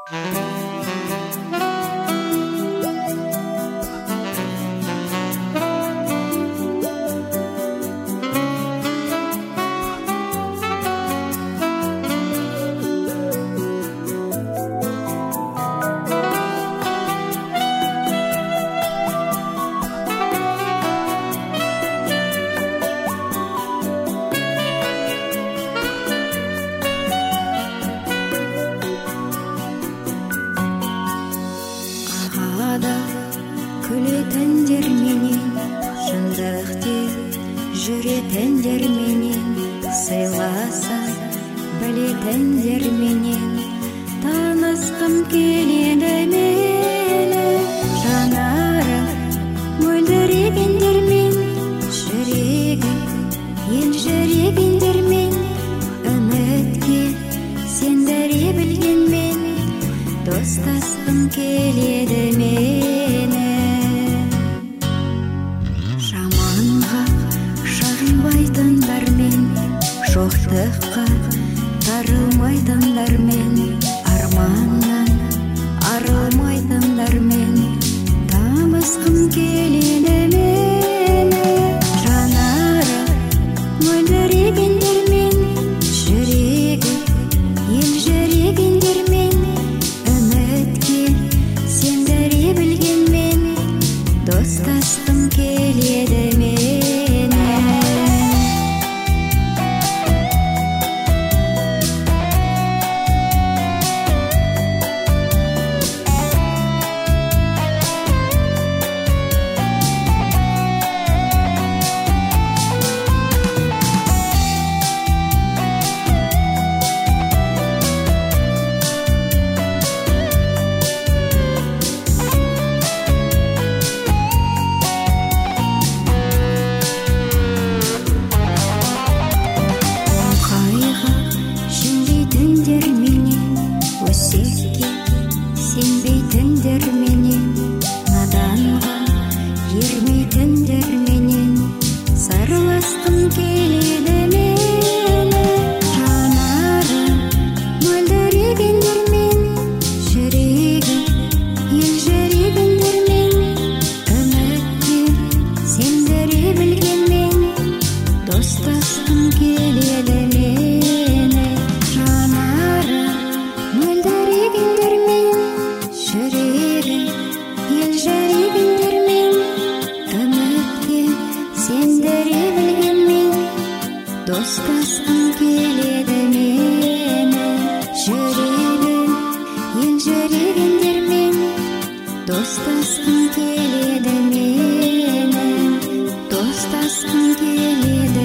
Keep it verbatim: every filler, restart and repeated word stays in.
Күлетендер менен, шындықты жүретендер менен, сыйласа білетендер менен, танысқым келеді мені. Жанары мөлдірегендермен, жүрегі ел жүрегендермен, үмітке сендіре білгенмен, достасқым келеді мені. Жоқтыққа тарылмайтындармен, арманнан арылмайтындармен, табысқым келеді мені. Жанары мөлдірегендермен, жүрегі ел жүрегендермен, үмітке сендіре білгенмен, достасқым келеді мені. Сенбейтіндер менен, наданға ермейтіндер менен, сырласқым келеді мені. Жанары мөлдірегендермен, жүрегі ел жүрегендермен, үмітке сендіре білгенмен, достасқым келеді мені. Жанары мөлдірегендермен, жүрегі ел жүрегендермен, үмітке сендіре білгенмен, достасқым келеді мені. Жүрегі ел жүрегендермен, достасқым келеді мені, достасқым келеді.